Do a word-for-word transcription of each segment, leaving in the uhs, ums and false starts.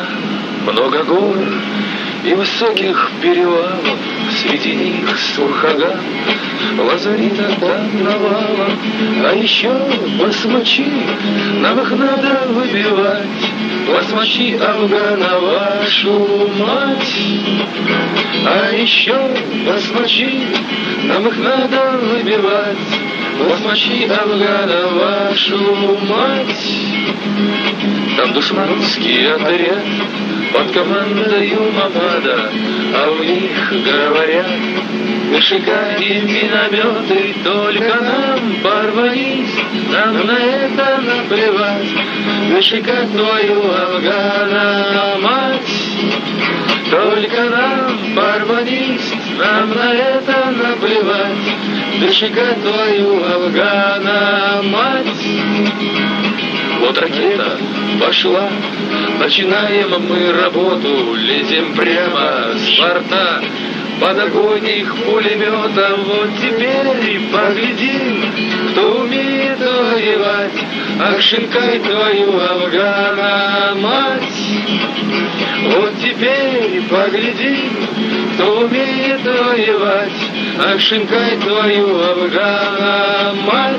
много гор и высоких перевалов, среди них Сурхаган, лазаритов там навалом. А еще басмачи, нам их надо выбивать, басмачи Афгана, вашу мать. А еще басмачи, нам их надо выбивать, басмачи Афгана, вашу мать. Там душманский отряд под командою Мамада, а у них говорят ГШК и минометы. Только нам порвались, нам на это наплевать. ГШК твою, Афгана, мать. Только нам порвались, нам на это наплевать. ГШК твою, Афгана, мать. Вот ракета пошла, начинаем мы работу, лезем прямо с борта под огонь их пулеметов. Вот теперь поглядим, кто умеет воевать. Ах, шинкай твою, Афгана, мать. Вот теперь поглядим, кто умеет воевать. Ах, шинкай твою, Афгана, мать.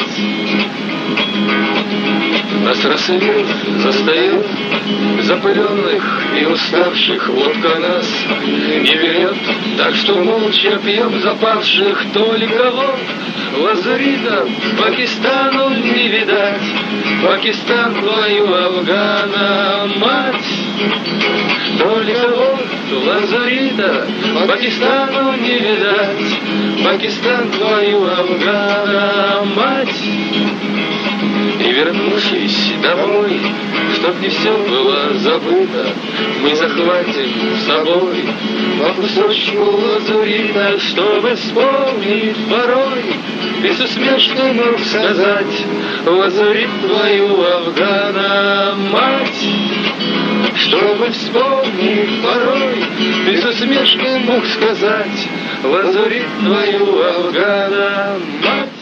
Нас рассвет застает, запыленных и уставших, лодка нас не берет, так что молча пьем запавших. Только вот лазуритов Пакистану не видать, Пакистан твою, Афгана, мать. Только вот лазурита Пакистану не видать, Пакистан твою, Афгана, мать. И вернувшись домой, чтоб не все было забыто, мы захватим с собой по кусочку лазурита, чтобы вспомнить порой, без усмешки мог сказать: лазурит твою, Афгана, мать. Чтобы вспомнить порой, без усмешки мог сказать: лазурит твою, Афгана, мать.